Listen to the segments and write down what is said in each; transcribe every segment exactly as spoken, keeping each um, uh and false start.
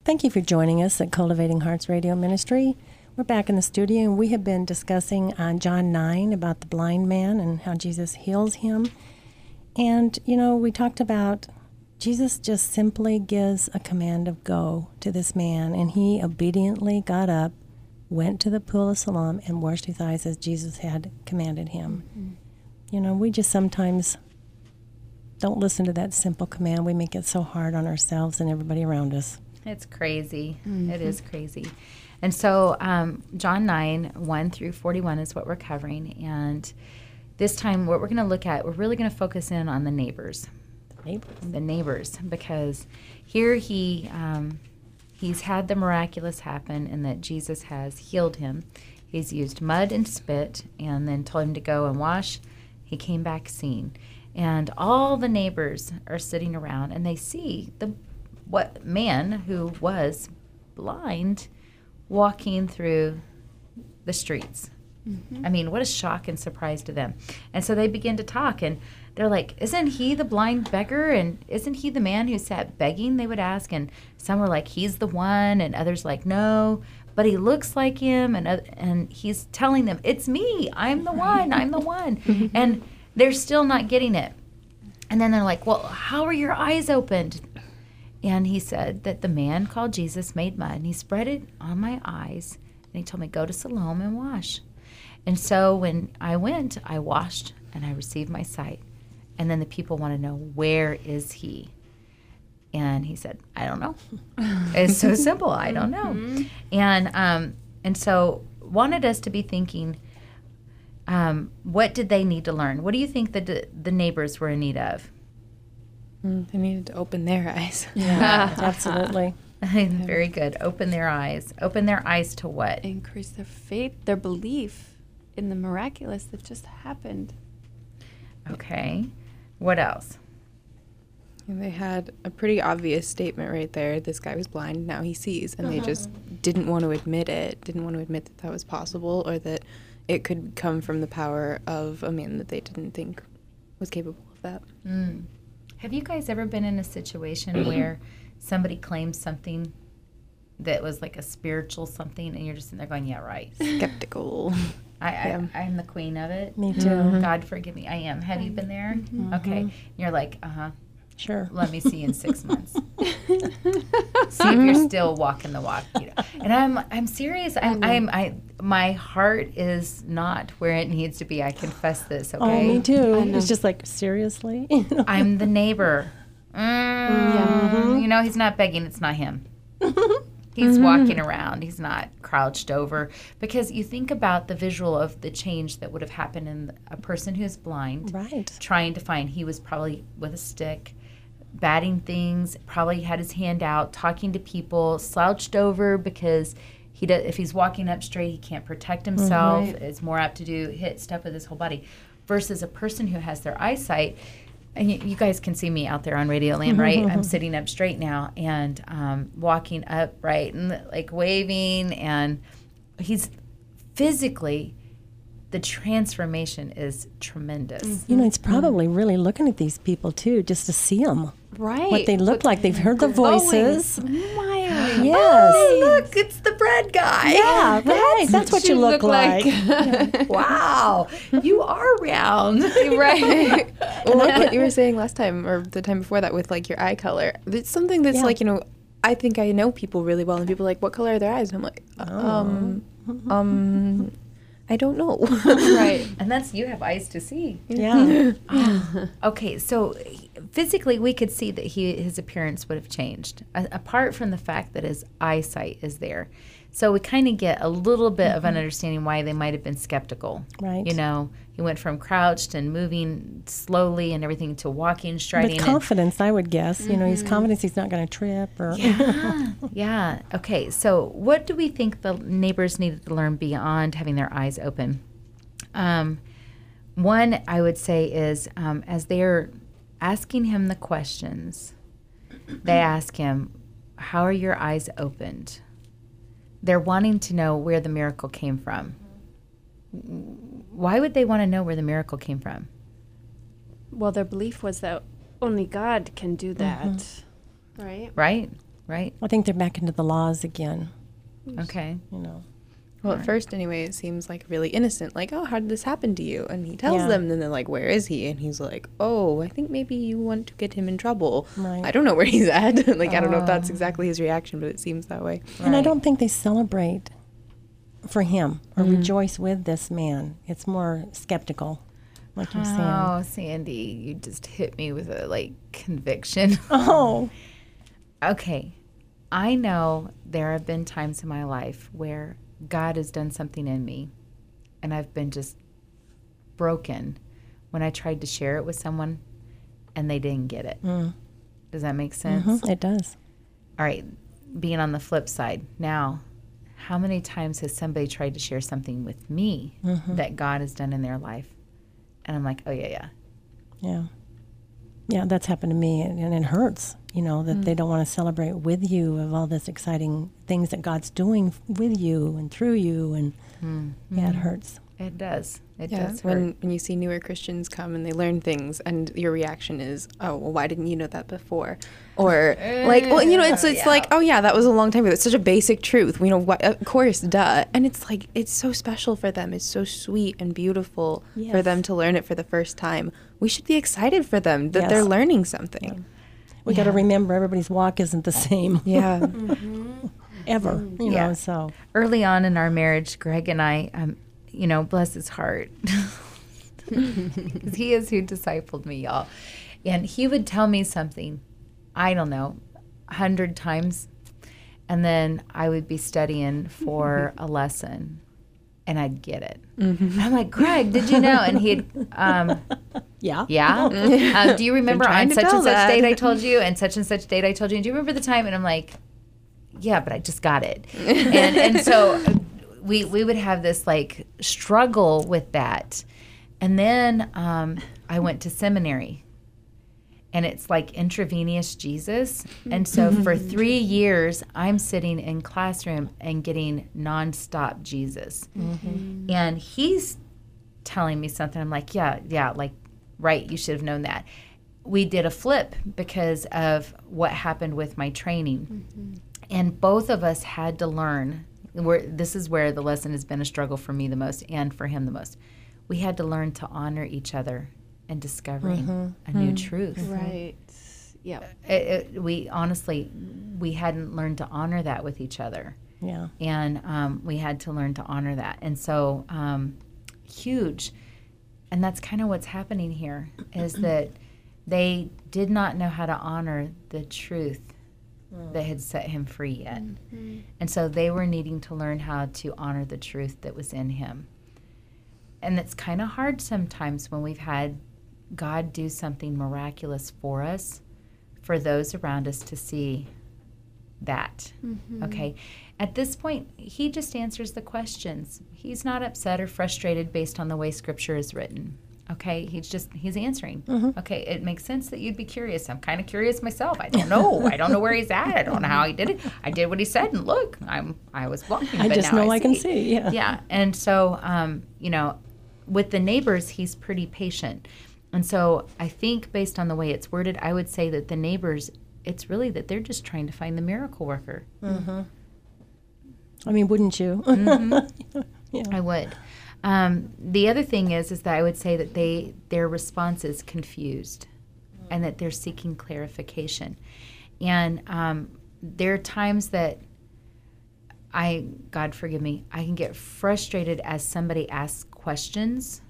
Thank you for joining us at Cultivating Hearts Radio Ministry. We're back in the studio, and we have been discussing on John nine about the blind man and how Jesus heals him. And, you know, we talked about Jesus just simply gives a command of go to this man, and he obediently got up, went to the pool of Siloam, and washed his eyes as Jesus had commanded him. Mm-hmm. You know, we just sometimes don't listen to that simple command. We make it so hard on ourselves and everybody around us. It's crazy. Mm-hmm. It is crazy. And so um, John nine, one through forty-one is what we're covering. And this time what we're going to look at, we're really going to focus in on the neighbors. The neighbors. The neighbors. Because here he um, he's had the miraculous happen in that Jesus has healed him. He's used mud and spit and then told him to go and wash. He came back seeing. And all the neighbors are sitting around and they see the what man who was blind walking through the streets. Mm-hmm. I mean, what a shock and surprise to them. And so they begin to talk, and they're like, isn't he the blind beggar? And isn't he the man who sat begging, they would ask? And some were like, he's the one, and others like, no, but he looks like him. And, uh, and he's telling them, it's me, I'm the one, I'm the one. And they're still not getting it. And then they're like, well, how are your eyes opened? And he said that the man called Jesus made mud, and he spread it on my eyes, and he told me, go to Siloam and wash. And so when I went, I washed, and I received my sight. And then the people want to know, where is he? And he said, I don't know. It's so simple, I don't know. Mm-hmm. And um, and so wanted us to be thinking, um, what did they need to learn? What do you think the the neighbors were in need of? They needed to open their eyes. Yeah, absolutely. Very good. Open their eyes. Open their eyes to what? Increase their faith, their belief in the miraculous that just happened. Okay. What else? And they had a pretty obvious statement right there. This guy was blind, now he sees. And uh-huh. they just didn't want to admit it, didn't want to admit that that was possible or that it could come from the power of a man that they didn't think was capable of that. Mm. Have you guys ever been in a situation where somebody claims something that was like a spiritual something, and you're just sitting there going, yeah, right. Skeptical. I, yeah. I, I'm the queen of it. Me too. Mm-hmm. God forgive me. I am. Have you been there? Mm-hmm. Okay. And you're like, uh-huh. Sure. Let me see in six months. See if you're still walking the walk. You know. And I'm I'm serious. I'm, I'm I my heart is not where it needs to be. I confess this. Okay. Oh, me too. It's just like, seriously. I'm the neighbor. Mm, yeah. You know, he's not begging. It's not him. He's mm-hmm. walking around. He's not crouched over. Because you think about the visual of the change that would have happened in a person who's blind. Right. Trying to find. He was probably with a stick, batting things, probably had his hand out, talking to people, slouched over because he does, if he's walking up straight, he can't protect himself. Mm-hmm. It's more apt to do hit stuff with his whole body. Versus a person who has their eyesight. And you, you guys can see me out there on Radio Land, right? I'm sitting up straight now and um, walking upright and like waving. And he's physically, the transformation is tremendous. Mm-hmm. You know, it's probably mm-hmm. really looking at these people too, just to see them. Right. What they look but like. They've heard the voices. Smiling. Yes. Oh, look, it's the bread guy. Yeah, right. That's, That's what you look, look like. like. Wow. You are round. Right. Well, like what you were saying last time or the time before that with like your eye color. It's something that's yeah. like, you know, I think I know people really well and people are like, what color are their eyes? And I'm like, um, oh. um, I don't know. Right. And that's, you have eyes to see. Yeah. Oh. Okay, so physically we could see that he his appearance would have changed, a- apart from the fact that his eyesight is there. So we kind of get a little bit mm-hmm. of an understanding why they might have been skeptical. Right. You know, he went from crouched and moving slowly and everything to walking, striding. With confidence, I would guess. Mm-hmm. You know, he's confident he's not going to trip. Or yeah, yeah. Okay, so what do we think the neighbors needed to learn beyond having their eyes open? Um, one, I would say, is um, as they're asking him the questions, they ask him, how are your eyes opened? They're wanting to know where the miracle came from. Why would they want to know where the miracle came from? Well, their belief was that only God can do that, mm-hmm. right? Right. right? I think they're back into the laws again, Okay. you know. Well, at first, anyway, it seems like really innocent. Like, oh, how did this happen to you? And he tells Yeah. them, and then they're like, where is he? And he's like, oh, I think maybe you want to get him in trouble. Right. I don't know where he's at. Like, I don't know if that's Oh. exactly his reaction, but it seems that way. And I Right. don't think they celebrate for him or rejoice with this man. It's more skeptical, like you're saying. Oh, Sandy, you just hit me with a like conviction. Oh, Okay. I know there have been times in my life where God has done something in me and I've been just broken when I tried to share it with someone and they didn't get it. Mm. Does that make sense? Mhm, it does. All right. Being on the flip side, now, how many times has somebody tried to share something with me Mhm. that God has done in their life? And I'm like, oh, yeah, yeah. Yeah. Yeah, that's happened to me, and, and it hurts, you know, that they don't want to celebrate with you of all this exciting things that God's doing with you and through you, and Mm. yeah, it hurts. It does. It Yeah, does hurt. when, when you see newer Christians come and they learn things, and your reaction is, oh, well, why didn't you know that before? Or, like, well, you know, it's it's Yeah. like, oh, yeah, that was a long time ago. It's such a basic truth. You know, what, of course, duh. And it's like, it's so special for them. It's so sweet and beautiful for Yes. them to learn it for the first time. We should be excited for them that Yes. they're learning something. We got to Yeah. remember everybody's walk isn't the same Yeah. ever, you Yeah. know, so. Early on in our marriage, Greg and I, um, you know, bless his heart, 'cause he is who discipled me, y'all. And he would tell me something, I don't know, a hundred times, and then I would be studying for a lesson, and I'd get it. Mm-hmm. I'm like, Greg, did you know? And he'd, um, Yeah. yeah. Um, do you remember trying on to such tell and such that. date I told you, and such and such date I told you? And do you remember the time? And I'm like, yeah, but I just got it. and and so we we would have this like struggle with that. And then um, I went to seminary, and it's like intravenous Jesus. And so for three years, I'm sitting in classroom and getting nonstop Jesus. And he's telling me something. I'm like, yeah, yeah, like, right, you should have known that. We did a flip because of what happened with my training. And both of us had to learn. Where, this is where the lesson has been a struggle for me the most and for him the most. We had to learn to honor each other and discovering a new truth. Right. Yeah. It, it, we honestly, we hadn't learned to honor that with each other. Yeah. And um, we had to learn to honor that. And so, um, huge. And that's kind of what's happening here is that they did not know how to honor the truth that had set him free yet. And so they were needing to learn how to honor the truth that was in him. And it's kind of hard sometimes when we've had God do something miraculous for us, for those around us to see that. Okay. At this point, he just answers the questions. He's not upset or frustrated based on the way scripture is written. Okay. He's just, he's answering. Okay. It makes sense that you'd be curious. I'm kind of curious myself. I don't know. I don't know where he's at. I don't know how he did it. I did what he said, and look, I'm, I was walking. I but just now know I can see, yeah. Yeah. And so, um, you know, with the neighbors, he's pretty patient. And so I think based on the way it's worded, I would say that the neighbors, it's really that they're just trying to find the miracle worker. I mean, wouldn't you? Yeah. I would. Um, the other thing is, is that I would say that they their response is confused, and that they're seeking clarification. And um, there are times that I, God forgive me, I can get frustrated as somebody asks questions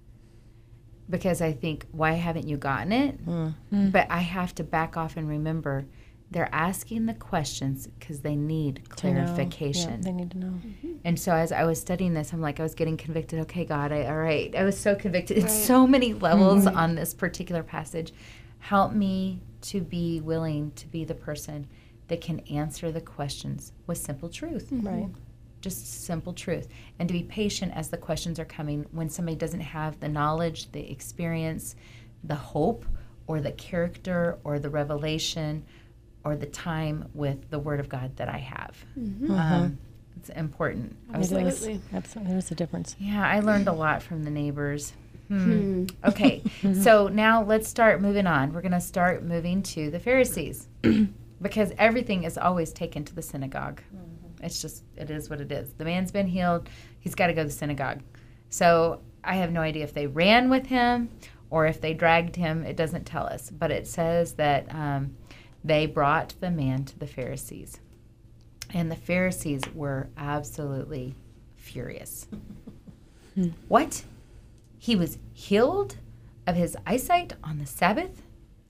because I think, why haven't you gotten it? But I have to back off and remember they're asking the questions because they need To know. clarification. Yeah, they need to know. And so as I was studying this, I'm like, I was getting convicted. Okay, God, I, all right. I was so convicted. It's Right. so many levels on this particular passage. Help me to be willing to be the person that can answer the questions with simple truth. Right. Just simple truth. And to be patient as the questions are coming when somebody doesn't have the knowledge, the experience, the hope, or the character, or the revelation, or the time with the Word of God that I have. Um, it's important. I was It like, is. Absolutely. Absolutely. There's a difference. yeah, I learned a lot from the neighbors. Hmm. Okay, so now let's start moving on. We're going to start moving to the Pharisees. because everything is always taken to the synagogue. Mm-hmm. It's just, it is what it is. The man's been healed. He's got to go to the synagogue. So I have no idea if they ran with him or if they dragged him. It doesn't tell us. But it says that um, they brought the man to the Pharisees. And the Pharisees were absolutely furious. Hmm. What? He was healed of his eyesight on the Sabbath?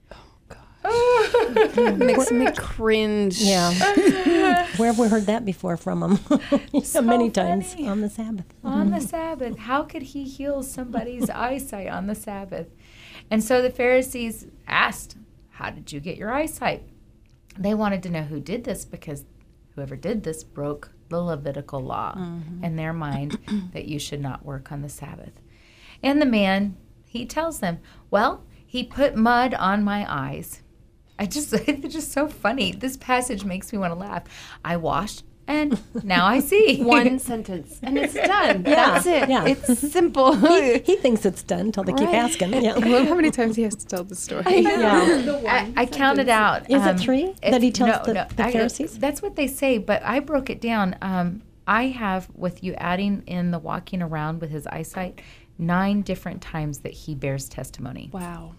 Makes me cringe. Yeah. Where have we heard that before from him? So many times funny. on the Sabbath. On the Sabbath. How could he heal somebody's eyesight on the Sabbath? And so the Pharisees asked, how did you get your eyesight? They wanted to know who did this because whoever did this broke the Levitical law mm-hmm. in their mind that you should not work on the Sabbath. And the man, he tells them, well, he put mud on my eyes. I just, it's just so funny. This passage makes me want to laugh. I washed, and now I see. One sentence, and it's done. Yeah, that's it. Yeah. It's simple. He, he thinks it's done until they Right. keep asking. Yeah. I love how many times he has to tell the story. I know. Yeah. I, I counted out. Is um, it three if- that he tells no, the, no, the I- Pharisees? That's what they say, but I broke it down. Um, I have, with you adding in the walking around with his eyesight, nine different times that he bears testimony. Wow.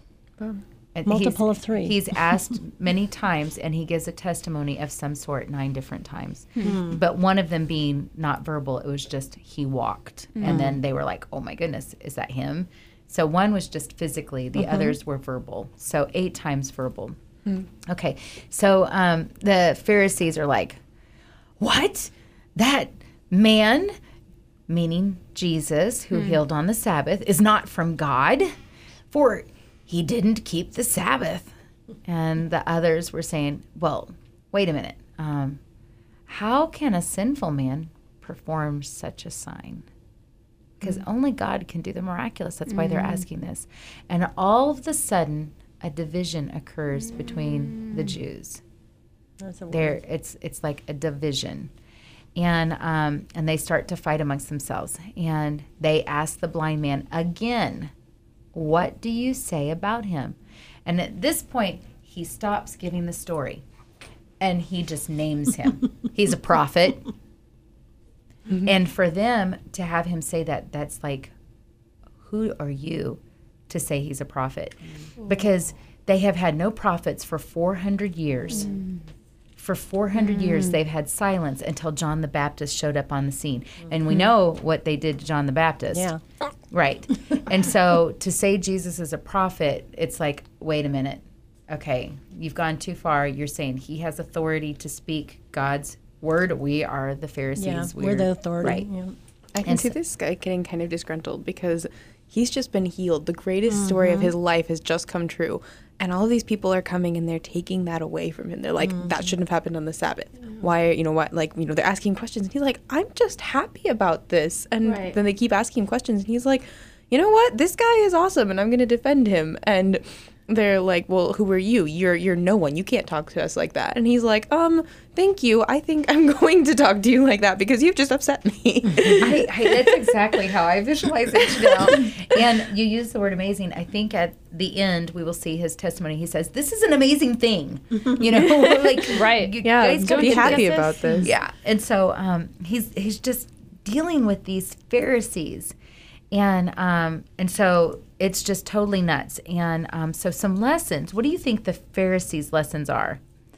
And Multiple he's- of three. He's asked many times, and he gives a testimony of some sort nine different times. Hmm. But one of them being not verbal, it was just he walked. Hmm. And then they were like, oh my goodness, is that him? So one was just physically, the mm-hmm. others were verbal. So eight times verbal. Hmm. Okay, so um, the Pharisees are like, what? That man, meaning Jesus, who hmm. healed on the Sabbath, is not from God? For he didn't keep the Sabbath. And the others were saying, well, wait a minute. Um, how can a sinful man perform such a sign? Because mm. only God can do the miraculous. That's why mm. they're asking this. And all of a sudden, a division occurs mm. between the Jews. That's a word. There, it's it's like a division. And um, and they start to fight amongst themselves. And they ask the blind man again, what do you say about him? And at this point, he stops giving the story. And he just names him. He's a prophet. Mm-hmm. And for them to have him say that, that's like, who are you to say he's a prophet? Mm-hmm. Because they have had no prophets for four hundred years. Mm. For four hundred mm. years, they've had silence until John the Baptist showed up on the scene. Mm-hmm. And we know what they did to John the Baptist. Yeah. Right. And so to say Jesus is a prophet, it's like, wait a minute. Okay, you've gone too far. You're saying he has authority to speak God's word. We are the Pharisees. Yeah, we're, we're the authority. Right. Yeah. I can And see so- this guy getting kind of disgruntled because he's just been healed. The greatest mm-hmm. story of his life has just come true. And all of these people are coming and they're taking that away from him. They're like, mm-hmm. that shouldn't have happened on the Sabbath. Mm-hmm. Why, you know, what, like, you know, they're asking questions. And he's like, I'm just happy about this. And right. then they keep asking him questions. And he's like, you know what? This guy is awesome and I'm going to defend him. And they're like, well, who are you? You're you're no one. You can't talk to us like that. And he's like, um, thank you. I think I'm going to talk to you like that because you've just upset me. I, I, that's exactly how I visualize it now. And you use the word amazing. I think at the end we will see his testimony. He says, "This is an amazing thing." You know, like right? You yeah, guys be happy about this. Yeah, and so um, he's he's just dealing with these Pharisees, and um, and so it's just totally nuts. And um, so some lessons. What do you think the Pharisees' lessons are?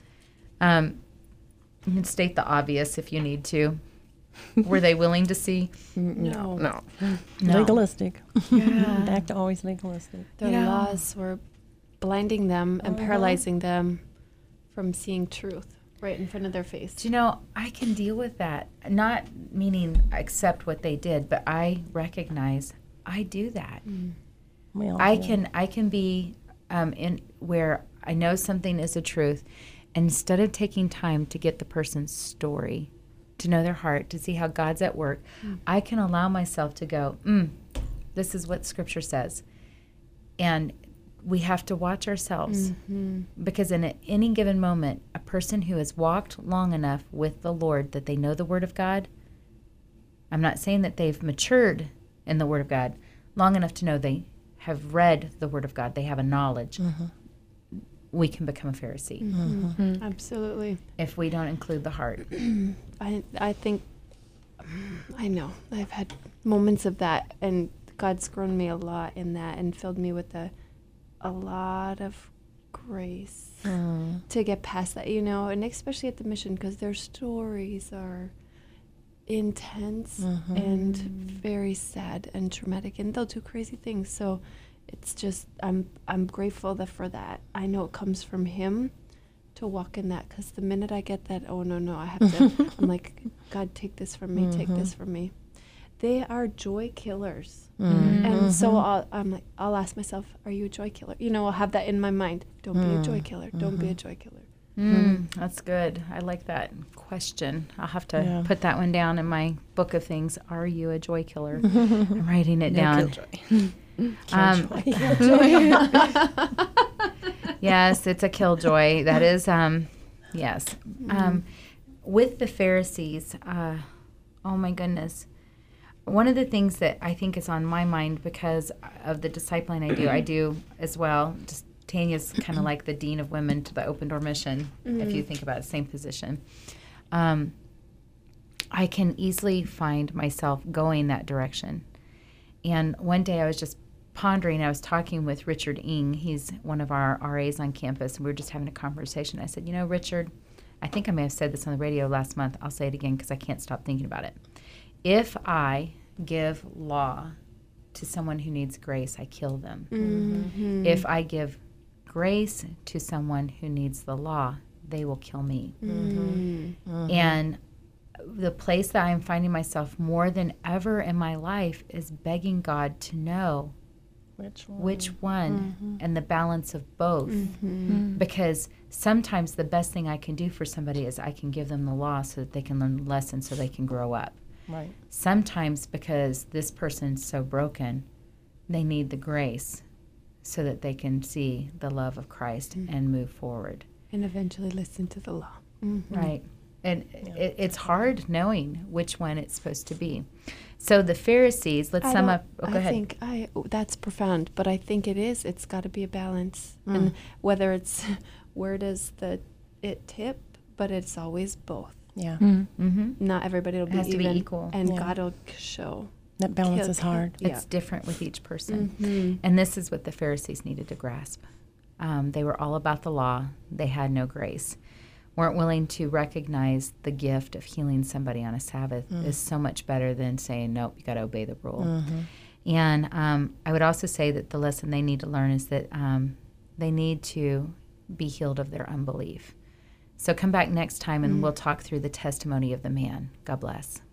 Um, you can state the obvious if you need to. Were they willing to see? No. No. No. Legalistic. Yeah. Back to always legalistic. Their Yeah. laws were blinding them and Uh-huh. paralyzing them from seeing truth right in front of their face. Do you know, I can deal with that. Not meaning accept what they did, but I recognize I do that. Mm. We all I do. can I can be um, in where I know something is a truth, and instead of taking time to get the person's story, to know their heart, to see how God's at work, mm. I can allow myself to go, mm, this is what Scripture says. And we have to watch ourselves Mm-hmm. because in a, any given moment, a person who has walked long enough with the Lord that they know the Word of God, I'm not saying that they've matured in the Word of God, long enough to know they have read the Word of God, they have a knowledge. Mm-hmm. we can become a Pharisee Mhm. Absolutely. if we don't include the heart. I I think I know I've had moments of that, and God's grown me a lot in that and filled me with a a lot of grace to get past that, you know, and especially at the mission, because their stories are intense and very sad and traumatic, and they'll do crazy things. So it's just I'm I'm grateful that for that. I know it comes from Him to walk in that, because the minute I get that, oh no no, I have to. I'm like, God, take this from me, take this from me. They are joy killers, and so I'll, I'm like, I'll ask myself, are you a joy killer? You know, I'll have that in my mind. Don't be a joy killer. Don't be a joy killer. Mm, that's good. I like that question. I'll have to Yeah. put that one down in my book of things. Are you a joy killer? I'm writing it down. Um, yes, it's a killjoy. That is, um, yes. Um, with the Pharisees, uh, oh my goodness. One of the things that I think is on my mind because of the discipling I do, I do as well. Just Tanya's kind of like the dean of women to the Open Door Mission, if you think about it, same position. Um, I can easily find myself going that direction. And one day I was just pondering, I was talking with Richard Ng. He's one of our R As on campus, and we were just having a conversation. I said, you know, Richard, I think I may have said this on the radio last month. I'll say it again because I can't stop thinking about it. If I give law to someone who needs grace, I kill them. Mm-hmm. If I give grace to someone who needs the law, they will kill me. Mm-hmm. And the place that I'm finding myself more than ever in my life is begging God to know Which one? which one and the balance of both. Mm-hmm. Because sometimes the best thing I can do for somebody is I can give them the law so that they can learn lessons so they can grow up. Right. Sometimes because this person's so broken, they need the grace so that they can see the love of Christ and move forward. And eventually listen to the law. Mm-hmm. Right. And it, it's hard knowing which one it's supposed to be. So the Pharisees, let's I sum don't- up. Oh, go I ahead. think I that's profound, but I think it is. It's got to be a balance, Mm. and whether it's where does the it tip, but it's always both. Yeah. Mm-hmm. Not everybody will It be has to be even, equal. and Yeah. God will show. That balance Kill- is hard. Yeah. It's different with each person. Mhm. And this is what the Pharisees needed to grasp. Um, they were all about the law. They had no grace. Weren't willing to recognize the gift of healing somebody on a Sabbath is so much better than saying, nope, you got to obey the rule. And um, I would also say that the lesson they need to learn is that um, they need to be healed of their unbelief. So come back next time and we'll talk through the testimony of the man. God bless.